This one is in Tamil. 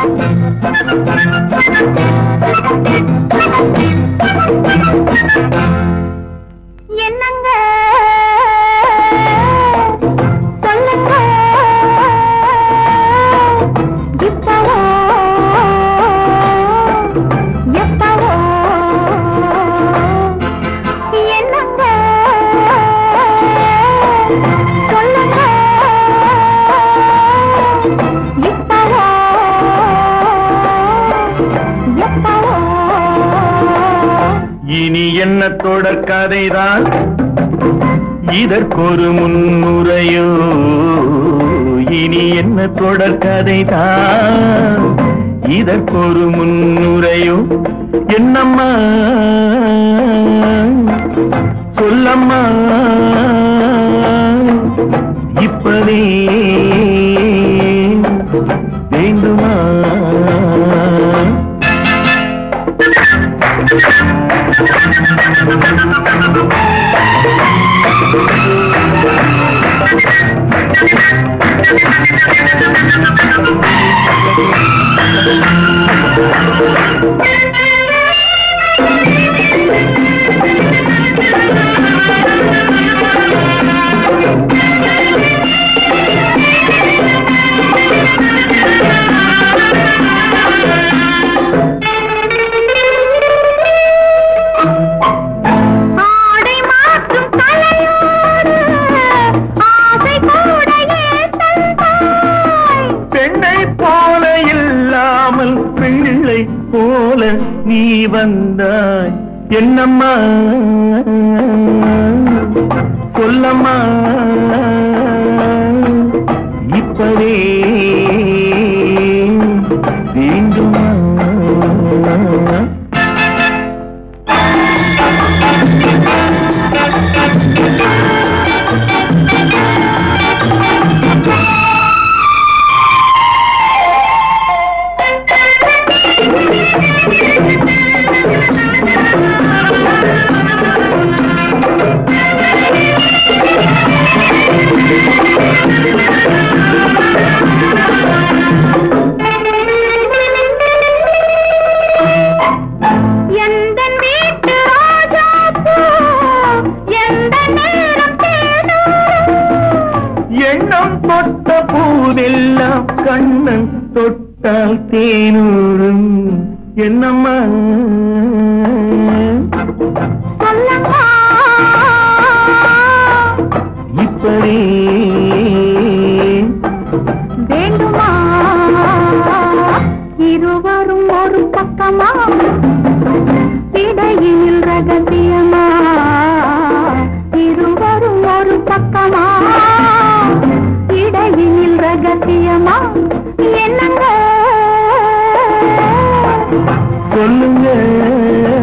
என்னங்க சொல்லுங்க இப்பவோ எப்பவோ என்னங்க சொல்லுங்க இப்பவோ எப்பவோ இனி என்ன தொடர் கதைதான் இதற்கொரு முன்னுரையோ இனி என்ன தொடர் கதைதான் இதற்கொரு முன்னுரையோ என்னம்மா சொல்லம்மா இப்பவே வேண்டுமா பிள்ளை போல நீ வந்தாய் என்னம்மா சொல்லம்மா இப்பவே வேண்டுமா எண்ணம் தொட்ட பூவெல்லாம் கண்ணன் தொட்டால் தேனூரும் என்னம்மா இப்படி வேண்டுமா இருவரும் ஒரு பக்கமா இடையில் ரகசியமா இருவரும் ஒரு பக்கமா இடையில் ரகசியமா என்னங்க சொல்லுங்க